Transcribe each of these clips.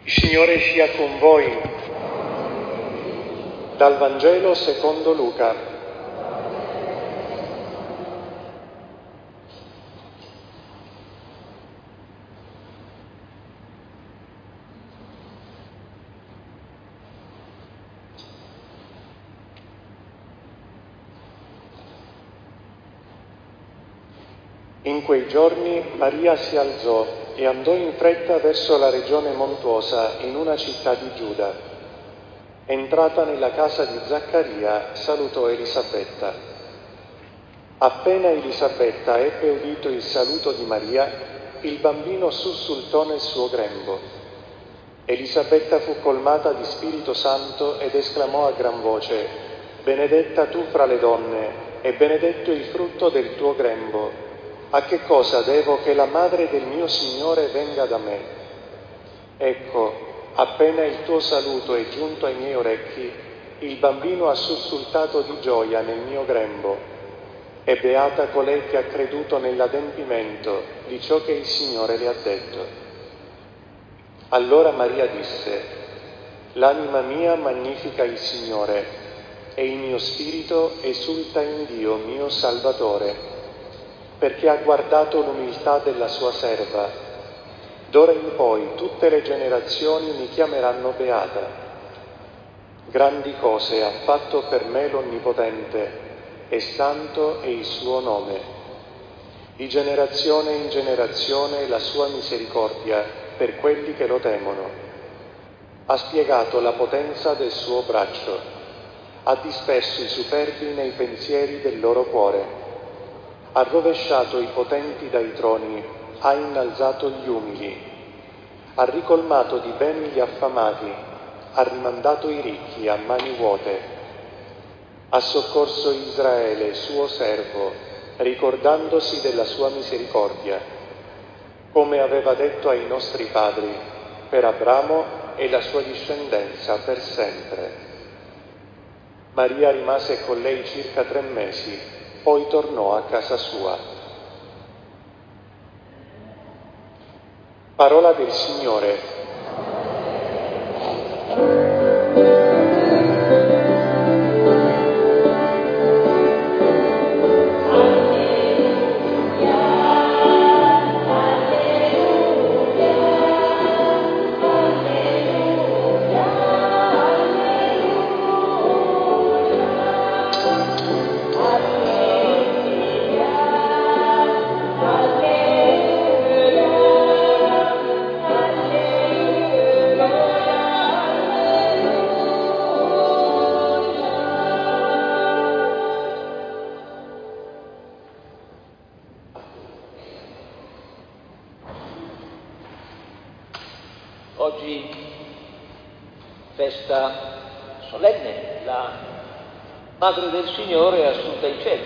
Il Signore sia con voi. Dal Vangelo secondo Luca. In quei giorni Maria si alzò e andò in fretta verso la regione montuosa in una città di Giuda. Entrata nella casa di Zaccaria, salutò Elisabetta. Appena Elisabetta ebbe udito il saluto di Maria, il bambino sussultò nel suo grembo. Elisabetta fu colmata di Spirito Santo ed esclamò a gran voce: «Benedetta tu fra le donne, e benedetto il frutto del tuo grembo. A che cosa devo che la madre del mio Signore venga da me? Ecco, appena il tuo saluto è giunto ai miei orecchi, il bambino ha sussultato di gioia nel mio grembo. E beata colei che ha creduto nell'adempimento di ciò che il Signore le ha detto». Allora Maria disse: «L'anima mia magnifica il Signore, e il mio spirito esulta in Dio mio Salvatore, perché ha guardato l'umiltà della sua serva. D'ora in poi tutte le generazioni mi chiameranno beata. Grandi cose ha fatto per me l'Onnipotente, e santo è il suo nome. Di generazione in generazione la sua misericordia per quelli che lo temono. Ha spiegato la potenza del suo braccio, ha disperso i superbi nei pensieri del loro cuore. Ha rovesciato i potenti dai troni, ha innalzato gli umili, ha ricolmato di beni gli affamati, ha rimandato i ricchi a mani vuote. Ha soccorso Israele, suo servo, ricordandosi della sua misericordia, come aveva detto ai nostri padri, per Abramo e la sua discendenza per sempre». Maria rimase con lei circa 3 mesi, poi tornò a casa sua. Parola del Signore. Oggi festa solenne, la Madre del Signore è assunta in cielo.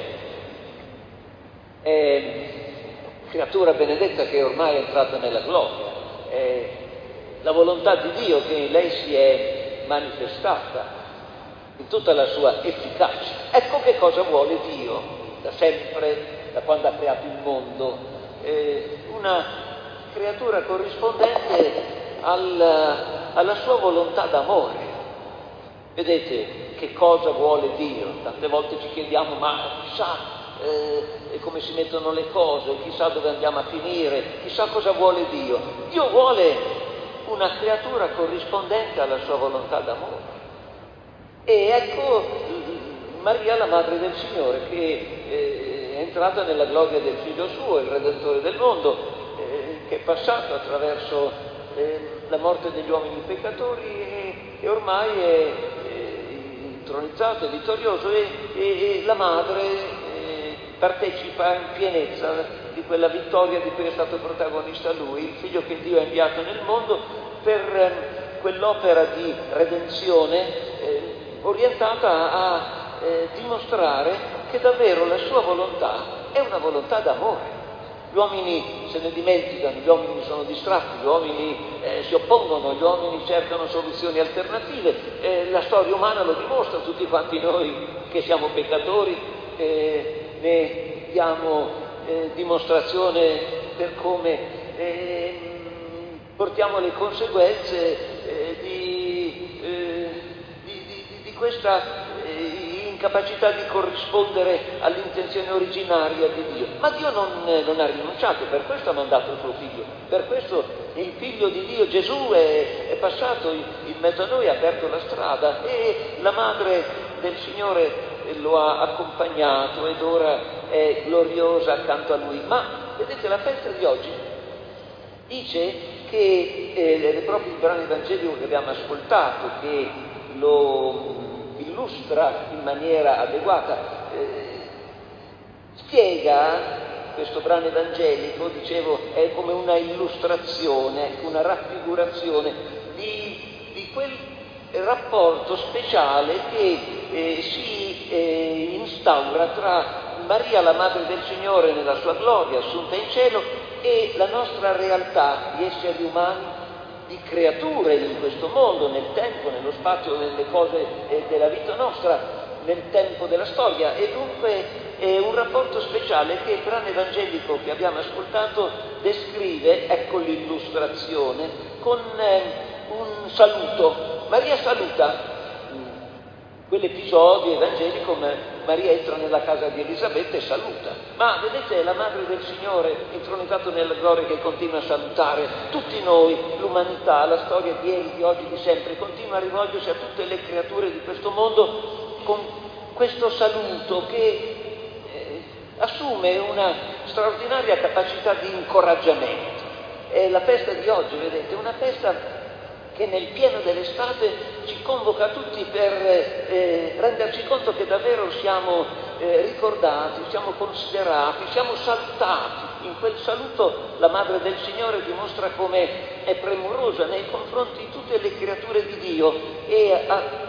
È creatura benedetta che ormai è entrata nella gloria. È la volontà di Dio che in lei si è manifestata in tutta la sua efficacia. Ecco che cosa vuole Dio da sempre, da quando ha creato il mondo. Una creatura corrispondente alla sua volontà d'amore. Vedete che cosa vuole Dio? Tante volte ci chiediamo: ma chissà come si mettono le cose, chissà dove andiamo a finire, chissà cosa vuole Dio. Dio vuole una creatura corrispondente alla sua volontà d'amore. E ecco Maria, la Madre del Signore, che è entrata nella gloria del Figlio suo, il Redentore del mondo, che è passato attraverso la morte degli uomini peccatori e ormai è intronizzato, è vittorioso, e la Madre partecipa in pienezza di quella vittoria di cui è stato protagonista lui, il Figlio che Dio ha inviato nel mondo per quell'opera di redenzione orientata a dimostrare che davvero la sua volontà è una volontà d'amore. Gli uomini se ne dimenticano, gli uomini sono distratti, gli uomini si oppongono, gli uomini cercano soluzioni alternative. La storia umana lo dimostra, tutti quanti noi che siamo peccatori ne diamo dimostrazione per come portiamo le conseguenze di questa incapacità di corrispondere all'intenzione originaria di Dio. Ma Dio non ha rinunciato, per questo ha mandato il suo figlio, per questo il figlio di Dio Gesù è passato in mezzo a noi, ha aperto la strada e la madre del Signore lo ha accompagnato ed ora è gloriosa accanto a lui. Ma vedete, la festa di oggi dice che proprio il brano evangelico che abbiamo ascoltato, che lo illustra in maniera adeguata, spiega, questo brano evangelico, dicevo, è come una illustrazione, una raffigurazione di quel rapporto speciale che si instaura tra Maria, la Madre del Signore, nella sua gloria, assunta in cielo, e la nostra realtà di esseri umani, di creature in questo mondo, nel tempo, nello spazio, nelle cose della vita nostra, nel tempo della storia. E dunque è un rapporto speciale che il brano evangelico che abbiamo ascoltato descrive, ecco l'illustrazione, con un saluto. Maria saluta. Quell'episodio evangelico, Maria entra nella casa di Elisabetta e saluta. Ma vedete, è la Madre del Signore, intronizato nella gloria, che continua a salutare tutti noi, l'umanità, la storia di ieri, di oggi, di sempre, continua a rivolgersi a tutte le creature di questo mondo con questo saluto che assume una straordinaria capacità di incoraggiamento. È la festa di oggi, vedete, una festa che nel pieno dell'estate ci convoca tutti per renderci conto che davvero siamo ricordati, siamo considerati, siamo salutati. In quel saluto la Madre del Signore dimostra come è premurosa nei confronti di tutte le creature di Dio e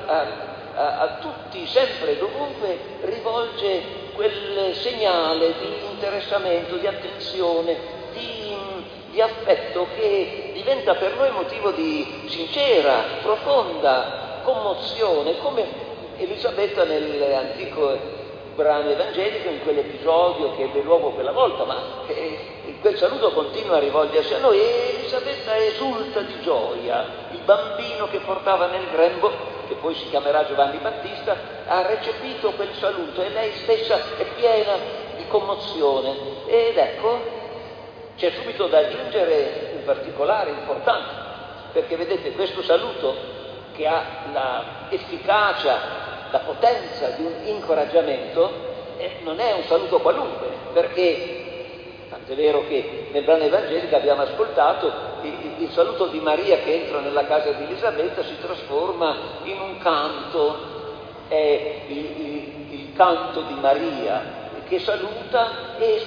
a tutti, sempre e dovunque, rivolge quel segnale di interessamento, di attenzione, di affetto che diventa per noi motivo di sincera, profonda commozione, come Elisabetta nell'antico brano evangelico, in quell'episodio che ebbe luogo quella volta, ma quel saluto continua a rivolgersi a noi e Elisabetta esulta di gioia. Il bambino che portava nel grembo, che poi si chiamerà Giovanni Battista, ha recepito quel saluto e lei stessa è piena di commozione. Ed ecco, c'è subito da aggiungere un particolare importante, perché vedete, questo saluto che ha la efficacia, la potenza di un incoraggiamento, non è un saluto qualunque, perché tant'è vero che nel brano evangelico abbiamo ascoltato il saluto di Maria che entra nella casa di Elisabetta si trasforma in un canto, è il canto di Maria che saluta e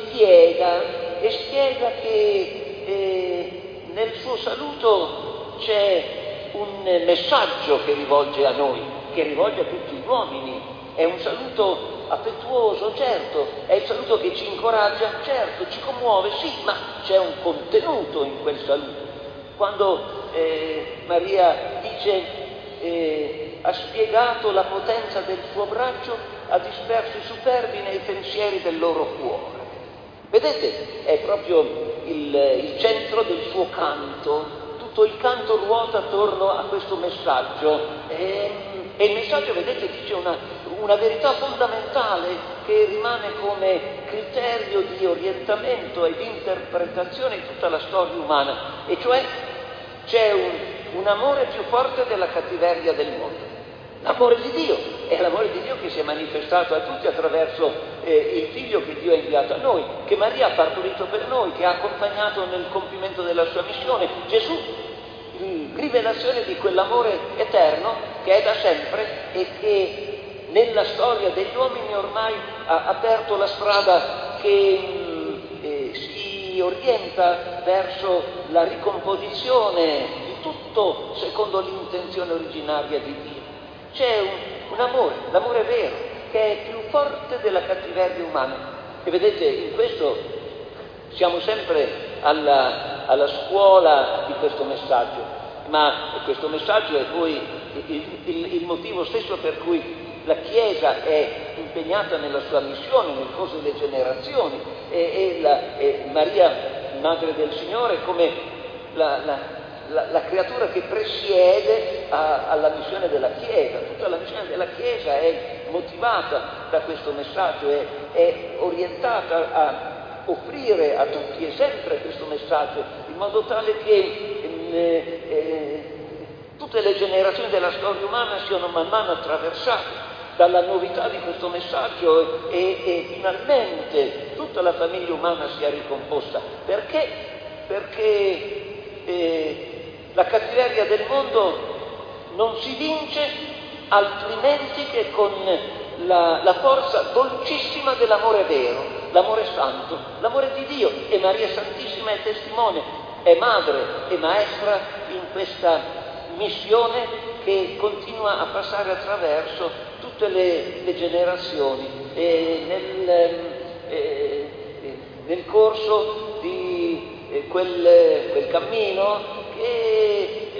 spiega che nel suo saluto c'è un messaggio che rivolge a noi, che rivolge a tutti gli uomini. È un saluto affettuoso, certo, è il saluto che ci incoraggia, certo, ci commuove, sì, ma c'è un contenuto in quel saluto. Quando Maria dice ha spiegato la potenza del suo braccio, ha disperso i superbi nei pensieri del loro cuore. Vedete, è proprio il centro del suo canto, tutto il canto ruota attorno a questo messaggio e il messaggio, vedete, dice una verità fondamentale che rimane come criterio di orientamento e di interpretazione di tutta la storia umana, e cioè c'è un amore più forte della cattiveria del mondo. L'amore di Dio è l'amore di Dio che si è manifestato a tutti attraverso il figlio che Dio ha inviato a noi, che Maria ha partorito per noi, che ha accompagnato nel compimento della sua missione. Gesù, rivelazione di quell'amore eterno che è da sempre e che nella storia degli uomini ormai ha aperto la strada che si orienta verso la ricomposizione di tutto secondo l'intenzione originaria di Dio. C'è un amore, l'amore vero, che è più forte della cattiveria umana. E vedete, in questo siamo sempre alla scuola di questo messaggio, ma questo messaggio è poi il motivo stesso per cui la Chiesa è impegnata nella sua missione nel corso delle generazioni e Maria, Madre del Signore, come la creatura che presiede alla missione della Chiesa. Tutta la missione della Chiesa è motivata da questo messaggio, è orientata a offrire a tutti e sempre questo messaggio, in modo tale che tutte le generazioni della storia umana siano man mano attraversate dalla novità di questo messaggio e finalmente tutta la famiglia umana sia ricomposta. Perché? Perché la cattiveria del mondo non si vince altrimenti che con la forza dolcissima dell'amore vero, l'amore santo, l'amore di Dio. E Maria Santissima è testimone, è madre e maestra in questa missione che continua a passare attraverso tutte le generazioni nel corso di quel cammino che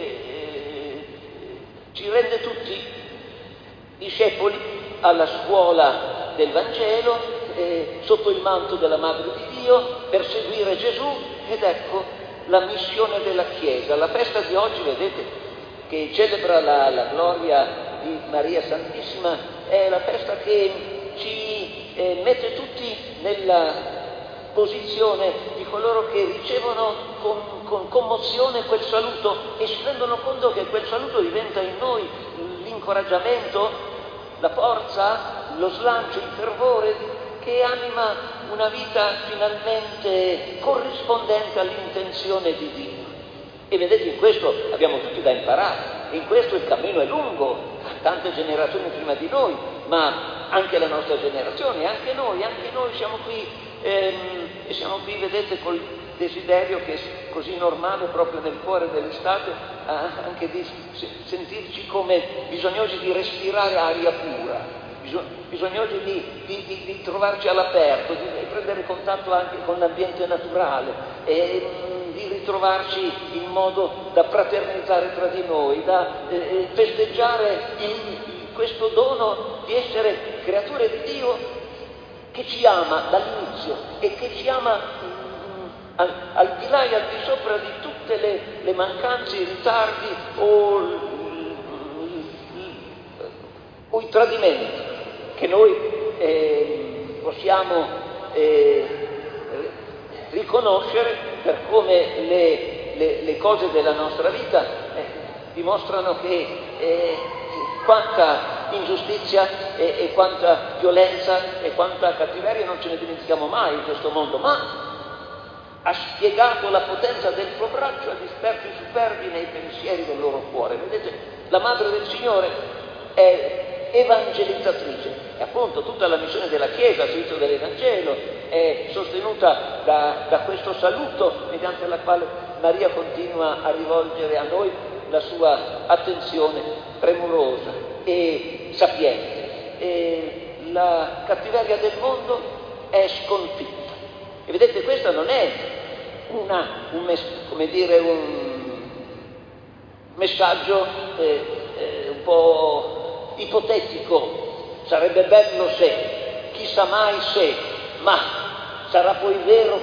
ci rende tutti discepoli alla scuola del Vangelo, sotto il manto della Madre di Dio, per seguire Gesù. Ed ecco la missione della Chiesa. La festa di oggi, vedete, che celebra la gloria di Maria Santissima, è la festa che ci mette tutti nella posizione di coloro che ricevono con commozione quel saluto e si rendono conto che quel saluto diventa in noi l'incoraggiamento, la forza, lo slancio, il fervore che anima una vita finalmente corrispondente all'intenzione di Dio. E vedete, in questo abbiamo tutti da imparare, in questo il cammino è lungo, tante generazioni prima di noi, ma anche la nostra generazione, anche noi siamo qui, e siamo qui, vedete, col desiderio che è così normale proprio nel cuore dell'estate, anche di sentirci come bisognosi di respirare aria pura, bisognosi di trovarci all'aperto, di prendere contatto anche con l'ambiente naturale e di ritrovarci in modo da fraternizzare tra di noi, da festeggiare questo dono di essere creature di Dio che ci ama dall'inizio e che ci ama al di là e al di sopra di tutte le mancanze, i ritardi o i tradimenti che noi possiamo riconoscere per come le cose della nostra vita dimostrano che quanta ingiustizia e quanta violenza e quanta cattiveria non ce ne dimentichiamo mai in questo mondo, ma ha spiegato la potenza del suo braccio a dispersi superbi nei pensieri del loro cuore. Vedete, la Madre del Signore è evangelizzatrice e appunto tutta la missione della Chiesa, il rito dell'Evangelo, è sostenuta da questo saluto mediante la quale Maria continua a rivolgere a noi la sua attenzione premurosa e sapiente. E la cattiveria del mondo è sconfitta. E vedete, questo non è un messaggio un po' ipotetico, sarebbe bello se, chissà mai se, ma sarà poi vero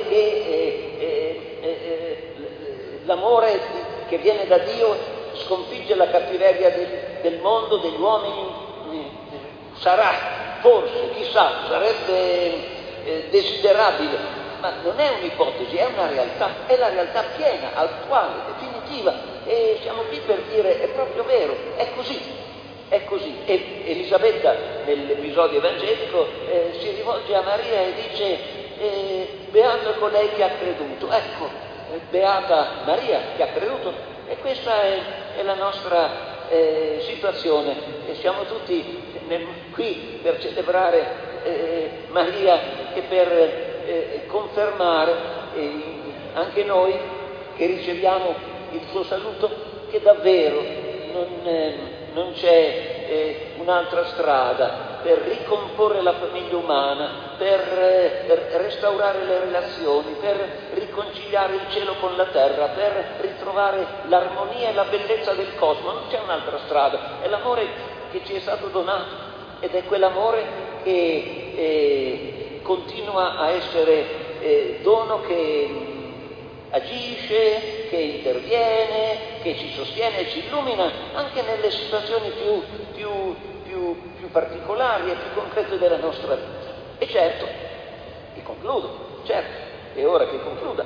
che l'amore che viene da Dio sconfigge la cattiveria del mondo, degli uomini, sarà, forse, chissà, sarebbe desiderabile. Ma non è un'ipotesi, è una realtà, è la realtà piena, attuale, definitiva, e siamo qui per dire è proprio vero, è così, è così. E Elisabetta nell'episodio evangelico si rivolge a Maria e dice beato colei che ha creduto, ecco, beata Maria che ha creduto, e questa è la nostra situazione, e siamo tutti qui per celebrare Maria e per confermare anche noi che riceviamo il suo saluto che davvero non c'è un'altra strada per ricomporre la famiglia umana, per restaurare le relazioni, per riconciliare il cielo con la terra, per ritrovare l'armonia e la bellezza del cosmo. Non c'è un'altra strada, è l'amore che ci è stato donato ed è quell'amore che continua a essere dono che agisce, che interviene, che ci sostiene e ci illumina anche nelle situazioni più particolari e più concrete della nostra vita. E certo, e concludo, certo, è ora che concluda,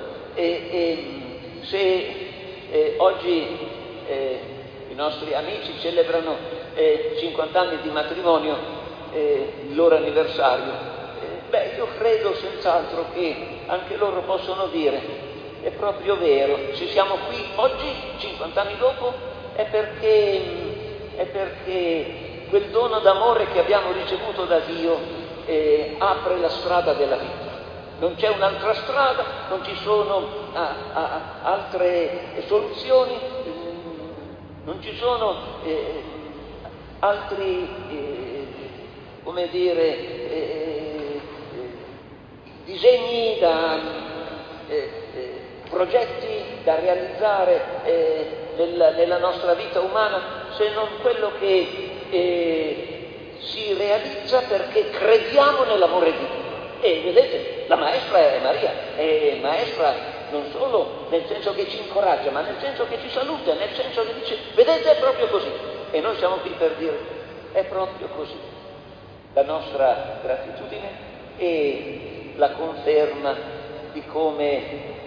se oggi i nostri amici celebrano 50 anni di matrimonio, il loro anniversario, io credo senz'altro che anche loro possono dire: è proprio vero, se siamo qui oggi, 50 anni dopo, è perché quel dono d'amore che abbiamo ricevuto da Dio apre la strada della vita. Non c'è un'altra strada, non ci sono altre soluzioni, non ci sono altri, disegni progetti da realizzare nella nostra vita umana, se non quello che si realizza perché crediamo nell'amore di Dio. E vedete, la maestra è Maria, è maestra non solo nel senso che ci incoraggia, ma nel senso che ci saluta, nel senso che dice: vedete, è proprio così. E noi siamo qui per dire: è proprio così. La nostra gratitudine e la conferma di come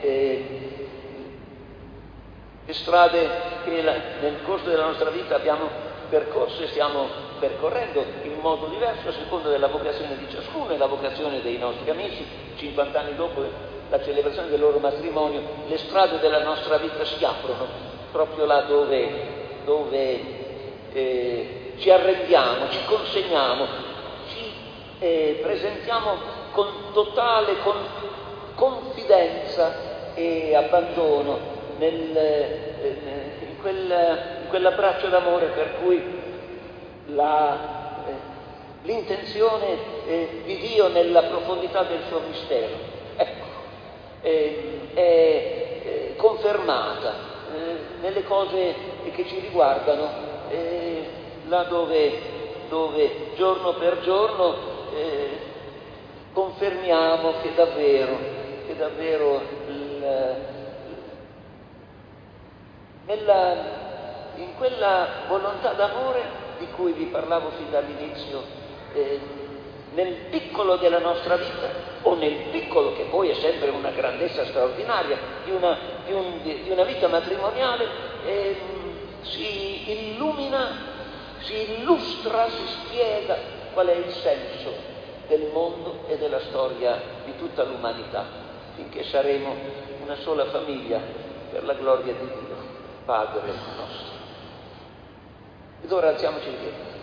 le strade che nel corso della nostra vita abbiamo percorso e stiamo percorrendo in modo diverso a seconda della vocazione di ciascuno e la vocazione dei nostri amici. 50 anni dopo la celebrazione del loro matrimonio, le strade della nostra vita si aprono proprio là dove ci arrendiamo, ci consegniamo, ci presentiamo con totale confidenza e abbandono in quell'abbraccio d'amore per cui l'intenzione di Dio nella profondità del suo mistero, ecco, è confermata nelle cose che ci riguardano, là dove giorno per giorno confermiamo che davvero in quella volontà d'amore di cui vi parlavo fin dall'inizio, nel piccolo della nostra vita, o nel piccolo che poi è sempre una grandezza straordinaria di una vita matrimoniale, si illumina, si illustra, si spiega qual è il senso del mondo e della storia di tutta l'umanità, finché saremo una sola famiglia per la gloria di Dio, Padre nostro. Ed ora alziamoci in piedi.